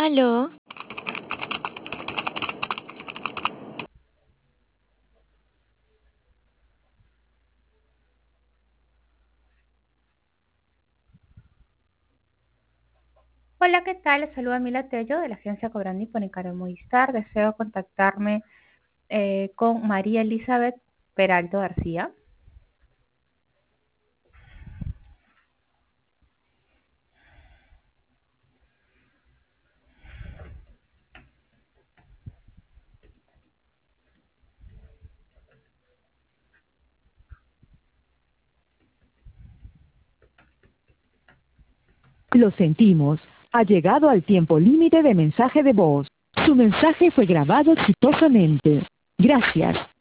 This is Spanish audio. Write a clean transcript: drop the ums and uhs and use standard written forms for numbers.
Aló, Hola, ¿qué tal? Les saluda Mila Tello de la agencia Cobrandi por Encargo Movistar. Deseo contactarme con María Elizabeth Peralto García. Lo sentimos. Ha llegado al tiempo límite de mensaje de voz. Su mensaje fue grabado exitosamente. Gracias.